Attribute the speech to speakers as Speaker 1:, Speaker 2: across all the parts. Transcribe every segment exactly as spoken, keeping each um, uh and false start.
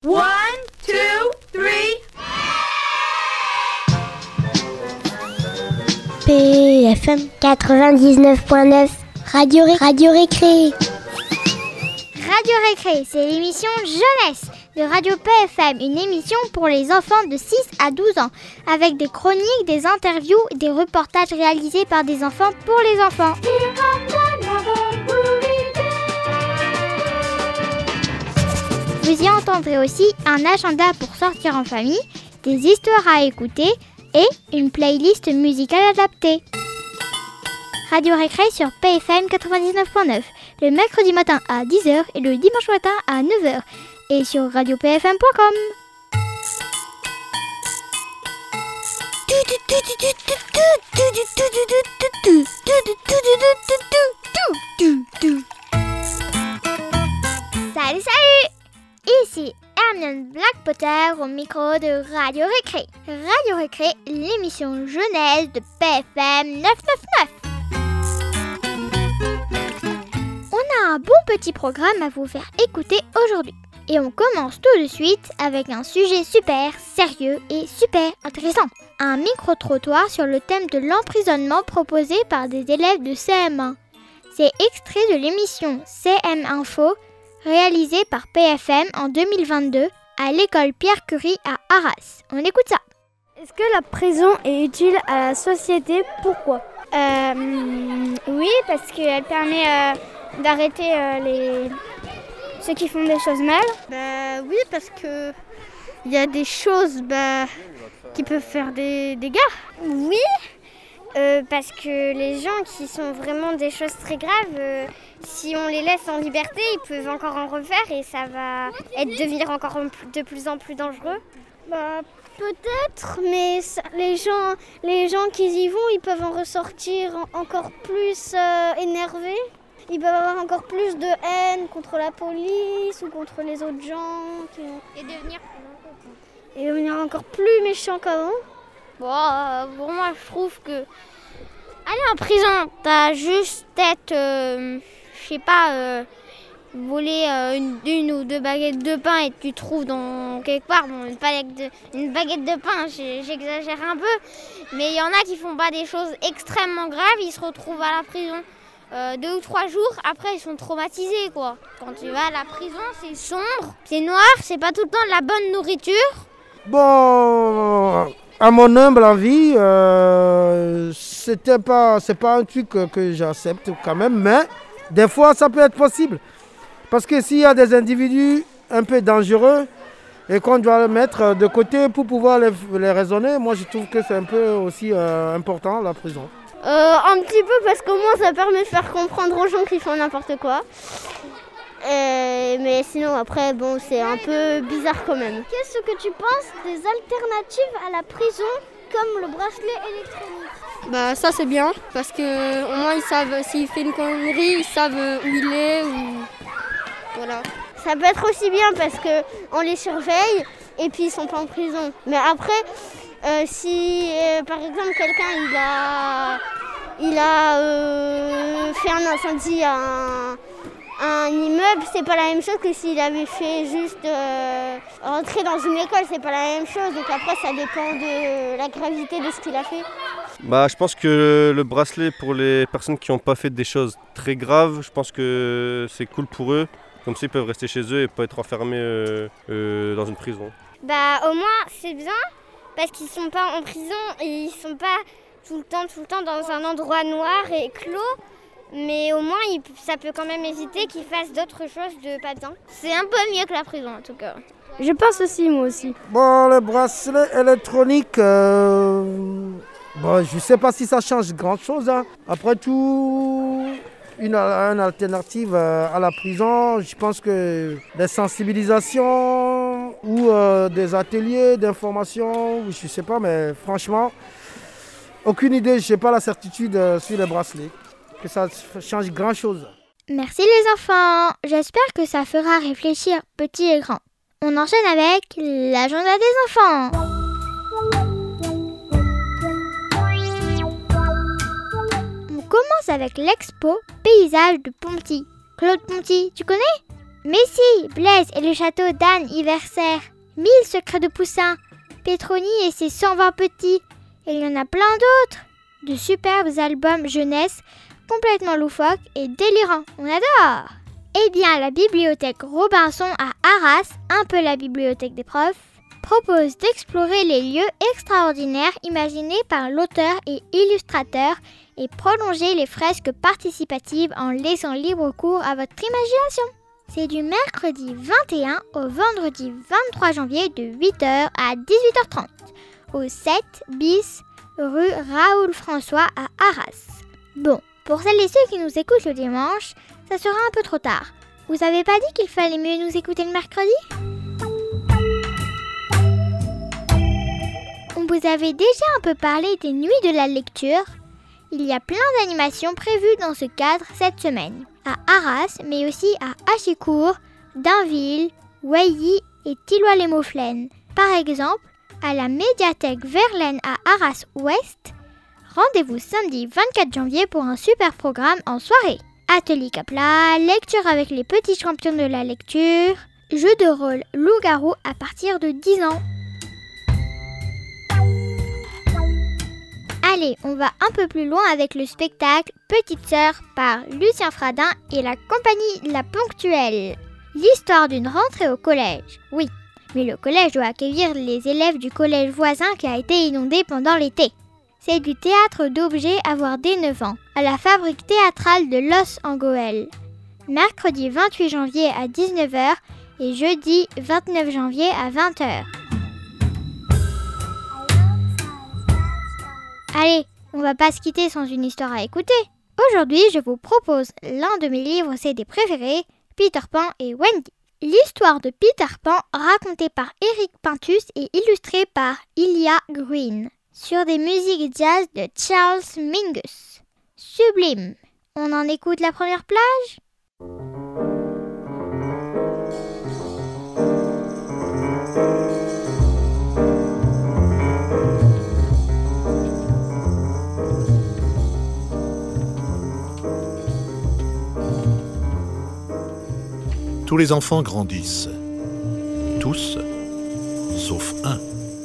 Speaker 1: One, two, three.
Speaker 2: P F M quatre-vingt-dix-neuf point neuf, Radio, Ré- Radio Récré.
Speaker 3: Radio Récré, c'est l'émission Jeunesse de Radio P F M, une émission pour les enfants de six à douze ans, avec des chroniques, des interviews et des reportages réalisés par des enfants pour les enfants. Vous y entendrez aussi un agenda pour sortir en famille, des histoires à écouter et une playlist musicale adaptée. Radio Récré sur P F M quatre-vingt-dix-neuf point neuf, le mercredi matin à dix heures et le dimanche matin à neuf heures, et sur radio p f m point com. Salut, salut! Ici Hermione Blackpotter au micro de Radio Récré. Radio Récré, l'émission jeunesse de P F M neuf cent quatre-vingt-neuf. On a un bon petit programme à vous faire écouter aujourd'hui. Et on commence tout de suite avec un sujet super sérieux et super intéressant. Un micro-trottoir sur le thème de l'emprisonnement proposé par des élèves de C M un. C'est extrait de l'émission C M Info réalisée par P F M en deux mille vingt-deux à l'école Pierre Curie à Arras. On écoute ça.
Speaker 4: Est-ce que la prison est utile à la société ? Pourquoi ?
Speaker 5: euh, Oui, parce qu'elle permet euh, d'arrêter euh, les... ceux qui font des choses mal.
Speaker 6: Bah oui, parce que il y a des choses bah, qui peuvent faire des dégâts.
Speaker 5: Oui, euh, parce que les gens qui sont vraiment des choses très graves, euh, si on les laisse en liberté, ils peuvent encore en refaire et ça va être, devenir encore de plus en plus dangereux.
Speaker 6: Bah peut-être, mais ça, les gens, les gens qui y vont, ils peuvent en ressortir en, encore plus euh, énervés. Ils peuvent avoir encore plus de haine contre la police ou contre les autres gens. Qui...
Speaker 5: Et devenir
Speaker 6: Et devenir encore plus méchants qu'avant.
Speaker 5: Bon, euh, pour moi, je trouve que aller en prison, t'as juste être, euh, je sais pas, euh, voler euh, une, une ou deux baguettes de pain et tu trouves dans quelque part bon, une, baguette de, une baguette de pain, j'exagère un peu, mais il y en a qui font pas des choses extrêmement graves, ils se retrouvent à la prison. Euh, deux ou trois jours, après ils sont traumatisés quoi. Quand tu vas à la prison, c'est sombre, c'est noir, c'est pas tout le temps de la bonne nourriture.
Speaker 7: Bon, à mon humble avis, euh, c'était pas, c'est pas un truc que, que j'accepte quand même, mais des fois ça peut être possible. Parce que s'il y a des individus un peu dangereux et qu'on doit les mettre de côté pour pouvoir les, les raisonner, moi je trouve que c'est un peu aussi euh, important la prison.
Speaker 6: Euh, un petit peu parce qu'au moins ça permet de faire comprendre aux gens qu'ils font n'importe quoi. Et, mais sinon après bon c'est un peu bizarre quand même.
Speaker 4: Qu'est-ce que tu penses des alternatives à la prison comme le bracelet électronique ?
Speaker 6: Bah ça c'est bien parce que au moins ils savent s'il fait une connerie, ils savent où il est ou voilà. Ça peut être aussi bien parce que on les surveille et puis ils sont pas en prison. Mais après Euh, si euh, par exemple quelqu'un il a, il a euh, fait un incendie à un, à un immeuble, c'est pas la même chose que s'il avait fait juste euh, rentrer dans une école, c'est pas la même chose. Donc après ça dépend de la gravité de ce qu'il a fait.
Speaker 8: Bah, je pense que le bracelet pour les personnes qui n'ont pas fait des choses très graves, je pense que c'est cool pour eux. Comme ça ils peuvent rester chez eux et pas être enfermés euh, euh, dans une prison.
Speaker 5: Bah au moins c'est bien. Parce qu'ils sont pas en prison et ils sont pas tout le temps, tout le temps dans un endroit noir et clos. Mais au moins, ils, ça peut quand même éviter qu'ils fassent d'autres choses de pas bien. C'est un peu mieux que la prison en tout cas.
Speaker 4: Je pense aussi, moi aussi.
Speaker 7: Bon, le bracelet électronique, euh, bon, je ne sais pas si ça change grand-chose. Hein. Après tout, une, une alternative à la prison, je pense que des sensibilisations ou euh, des ateliers d'information, je ne sais pas, mais franchement, aucune idée, je n'ai pas la certitude euh, sur les bracelets, que ça change grand-chose.
Speaker 3: Merci les enfants, j'espère que ça fera réfléchir petits et grands. On enchaîne avec l'agenda des enfants. On commence avec l'expo Paysage de Ponty. Claude Ponty, tu connais ? Mais si, Blaise et le château d'Anne Iversaire, mille secrets de Poussin, Pétroni et ses cent vingt petits, et il y en a plein d'autres. De superbes albums jeunesse, complètement loufoques et délirants. On adore! Eh bien, la bibliothèque Robinson à Arras, un peu la bibliothèque des profs, propose d'explorer les lieux extraordinaires imaginés par l'auteur et illustrateur et prolonger les fresques participatives en laissant libre cours à votre imagination. C'est du mercredi vingt et un au vendredi vingt-trois janvier de huit heures à dix-huit heures trente au sept bis rue Raoul François à Arras. Bon, pour celles et ceux qui nous écoutent le dimanche, ça sera un peu trop tard. Vous avez pas dit qu'il fallait mieux nous écouter le mercredi ? On vous avait déjà un peu parlé des nuits de la lecture. Il y a plein d'animations prévues dans ce cadre cette semaine, à Arras, mais aussi à Achicourt, Dainville, Ouailly et Tilloy-les-Mauflaines. Par exemple, à la médiathèque Verlaine à Arras-Ouest, rendez-vous samedi vingt-quatre janvier pour un super programme en soirée. Atelier Capla, lecture avec les petits champions de la lecture, jeu de rôle loup-garou à partir de dix ans. Allez, on va un peu plus loin avec le spectacle Petite Sœur par Lucien Fradin et la compagnie La Ponctuelle. L'histoire d'une rentrée au collège, oui, mais le collège doit accueillir les élèves du collège voisin qui a été inondé pendant l'été. C'est du théâtre d'objets à voir dès neuf ans, à la fabrique théâtrale de Los en Goël. Mercredi vingt-huit janvier à dix-neuf heures et jeudi vingt-neuf janvier à vingt heures. Allez, on va pas se quitter sans une histoire à écouter. Aujourd'hui, je vous propose l'un de mes livres C D préférés, Peter Pan et Wendy. L'histoire de Peter Pan, racontée par Eric Pintus et illustrée par Ilia Green, sur des musiques jazz de Charles Mingus. Sublime. On en écoute la première plage ?
Speaker 9: Tous les enfants grandissent. Tous, sauf un.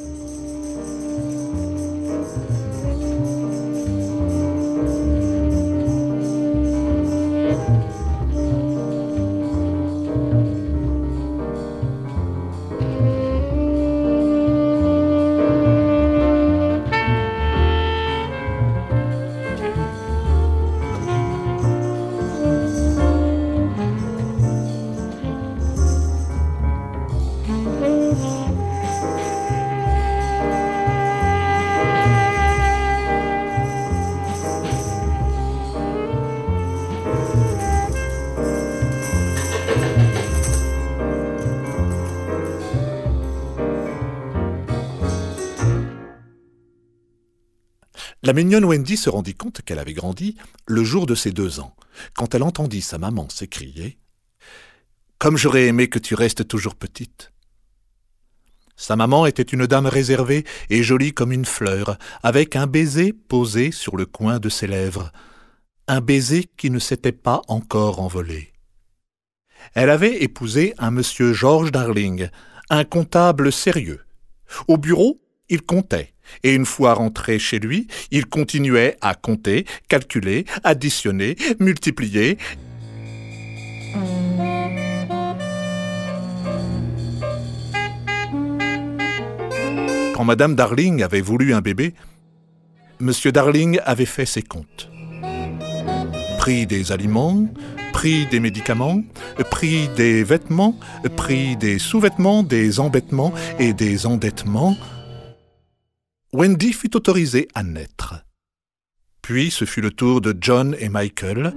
Speaker 9: La mignonne Wendy se rendit compte qu'elle avait grandi le jour de ses deux ans, quand elle entendit sa maman s'écrier « Comme j'aurais aimé que tu restes toujours petite !» Sa maman était une dame réservée et jolie comme une fleur, avec un baiser posé sur le coin de ses lèvres, un baiser qui ne s'était pas encore envolé. Elle avait épousé un monsieur George Darling, un comptable sérieux. Au bureau, il comptait. Et une fois rentré chez lui, il continuait à compter, calculer, additionner, multiplier. Quand Madame Darling avait voulu un bébé, Monsieur Darling avait fait ses comptes. Prix des aliments, prix des médicaments, prix des vêtements, prix des sous-vêtements, des embêtements et des endettements. Wendy fut autorisée à naître. Puis ce fut le tour de John et Michael.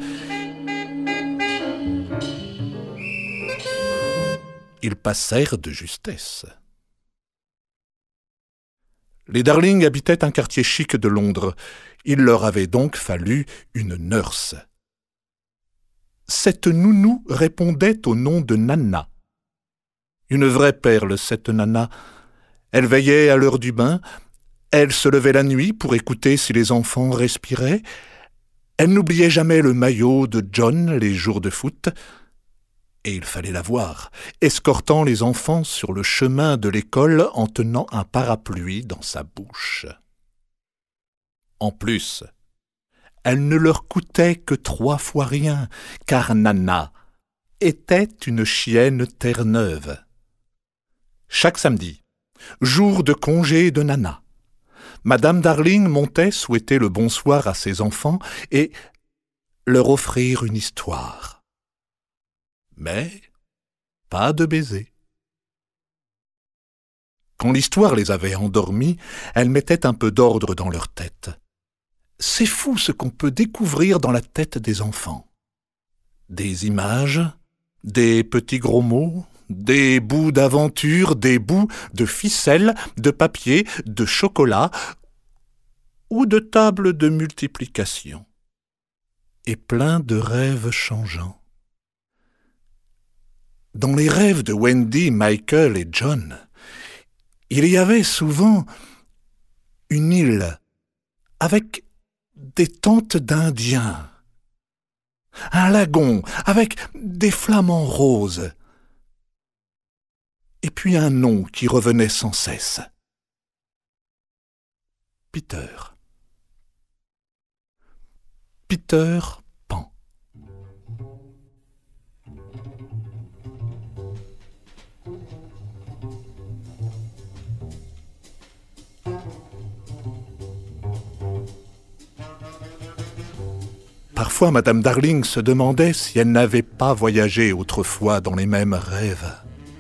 Speaker 9: Ils passèrent de justesse. Les Darling habitaient un quartier chic de Londres. Il leur avait donc fallu une nurse. Cette nounou répondait au nom de Nana. Une vraie perle, cette Nana. Elle veillait à l'heure du bain. Elle se levait la nuit pour écouter si les enfants respiraient. Elle n'oubliait jamais le maillot de John les jours de foot. Et il fallait la voir, escortant les enfants sur le chemin de l'école en tenant un parapluie dans sa bouche. En plus, elle ne leur coûtait que trois fois rien, car Nana était une chienne Terre-Neuve. Chaque samedi, jour de congé de Nana, Madame Darling montait souhaiter le bonsoir à ses enfants et leur offrir une histoire. Mais pas de baiser. Quand l'histoire les avait endormis, elle mettait un peu d'ordre dans leur tête. C'est fou ce qu'on peut découvrir dans la tête des enfants. Des images, des petits gros mots, des bouts d'aventure, des bouts de ficelle, de papier, de chocolat ou de table de multiplication. Et plein de rêves changeants. Dans les rêves de Wendy, Michael et John, il y avait souvent une île avec des tentes d'Indiens, un lagon avec des flamants roses, et puis un nom qui revenait sans cesse. Peter. Peter Pan. Parfois, Madame Darling se demandait si elle n'avait pas voyagé autrefois dans les mêmes rêves.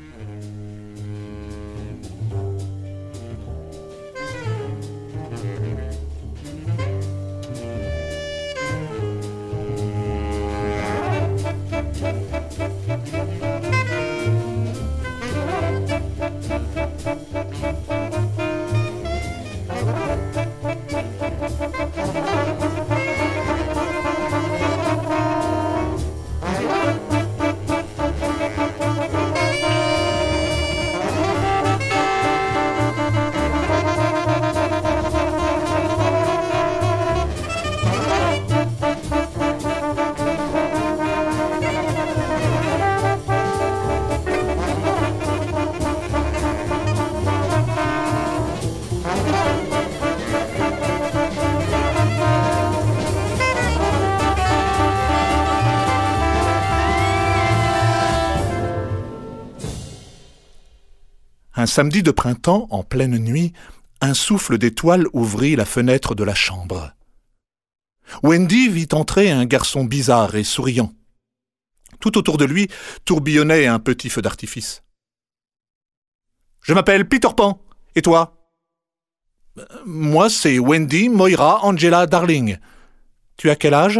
Speaker 9: Un samedi de printemps, en pleine nuit, un souffle d'étoiles ouvrit la fenêtre de la chambre. Wendy vit entrer un garçon bizarre et souriant. Tout autour de lui tourbillonnait un petit feu d'artifice. « Je m'appelle Peter Pan. Et toi ?»« Moi, c'est Wendy Moira Angela Darling. Tu as quel âge ?»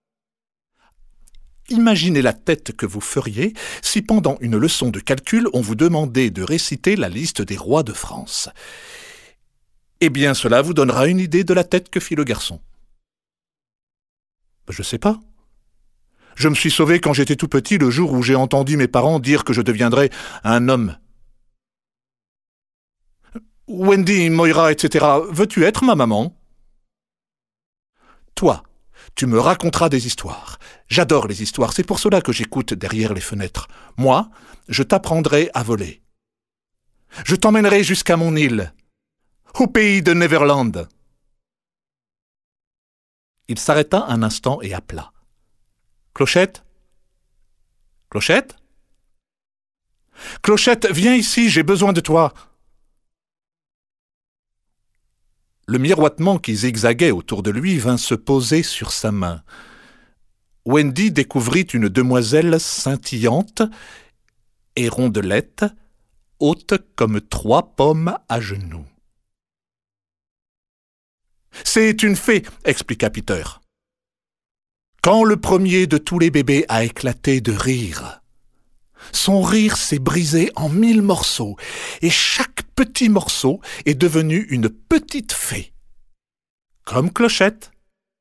Speaker 9: Imaginez la tête que vous feriez si pendant une leçon de calcul on vous demandait de réciter la liste des rois de France. Eh bien, cela vous donnera une idée de la tête que fit le garçon. Je sais pas. Je me suis sauvé quand j'étais tout petit le jour où j'ai entendu mes parents dire que je deviendrais un homme. Wendy, Moira, et cetera, veux-tu être ma maman ? Toi, tu me raconteras des histoires. J'adore les histoires, c'est pour cela que j'écoute derrière les fenêtres. Moi, je t'apprendrai à voler. Je t'emmènerai jusqu'à mon île, au pays de Neverland. Il s'arrêta un instant et appela. Clochette ? Clochette ? Clochette, viens ici, j'ai besoin de toi. Le miroitement qui zigzaguait autour de lui vint se poser sur sa main. Wendy découvrit une demoiselle scintillante et rondelette, haute comme trois pommes à genoux. « C'est une fée, expliqua Peter. Quand le premier de tous les bébés a éclaté de rire, son rire s'est brisé en mille morceaux et chaque petit morceau est devenu une petite fée, comme Clochette.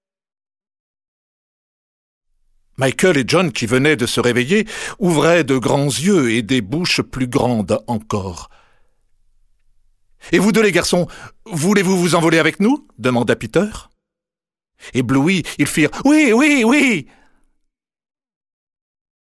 Speaker 9: Michael et John, qui venaient de se réveiller, ouvraient de grands yeux et des bouches plus grandes encore. « Et vous deux les garçons, voulez-vous vous envoler avec nous ?» demanda Peter. Éblouis, ils firent « Oui, oui, oui !»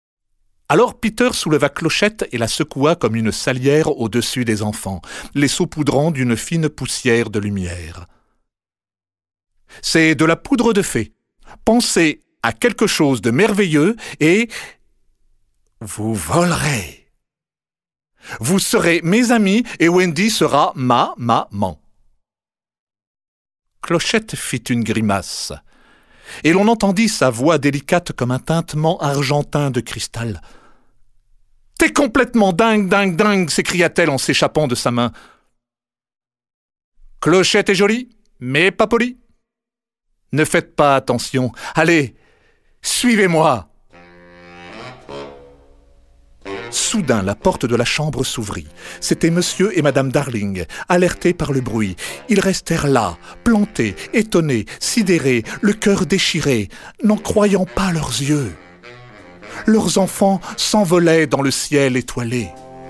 Speaker 9: Alors Peter souleva Clochette et la secoua comme une salière au-dessus des enfants, les saupoudrant d'une fine poussière de lumière. « C'est de la poudre de fée. Pensez à quelque chose de merveilleux et vous volerez. Vous serez mes amis et Wendy sera ma maman. » Clochette fit une grimace, et l'on entendit sa voix délicate comme un tintement argentin de cristal. « T'es complètement dingue, dingue, dingue !» s'écria-t-elle en s'échappant de sa main. « Clochette est jolie, mais pas polie. Ne faites pas attention. Allez, suivez-moi !» Soudain, la porte de la chambre s'ouvrit. C'étaient Monsieur et Madame Darling, alertés par le bruit. Ils restèrent là, plantés, étonnés, sidérés, le cœur déchiré, n'en croyant pas leurs yeux. Leurs enfants s'envolaient dans le ciel étoilé.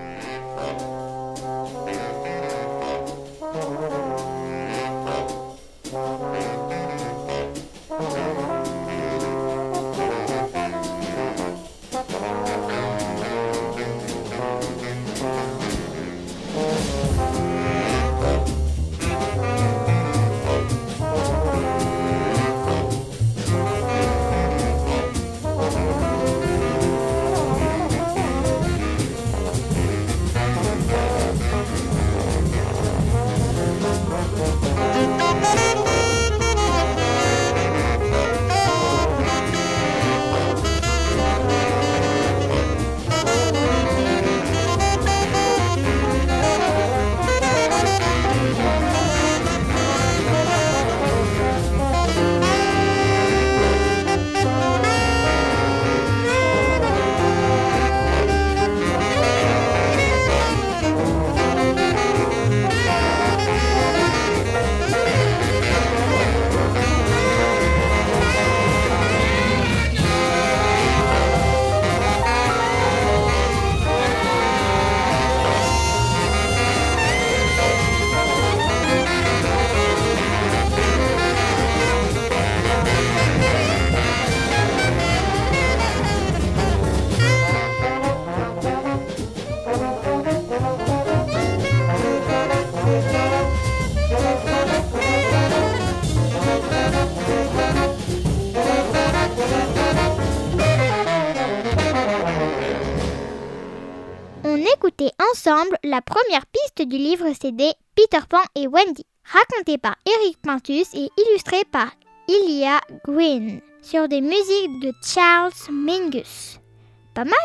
Speaker 3: Écoutez ensemble la première piste du livre C D Peter Pan et Wendy, raconté par Eric Pintus et illustré par Ilya Green, sur des musiques de Charles Mingus. Pas mal,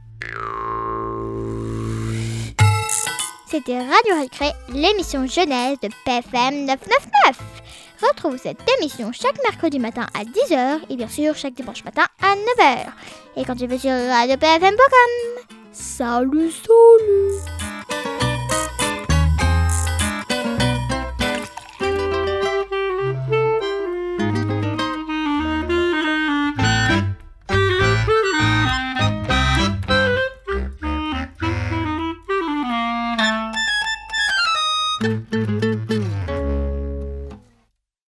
Speaker 3: non? C'était Radio Récré, l'émission jeunesse de P F M neuf cent quatre-vingt-neuf. Retrouve cette émission chaque mercredi matin à dix heures et bien sûr chaque dimanche matin à neuf heures. Et quand tu veux sur radio p f m point com. Salut, salut!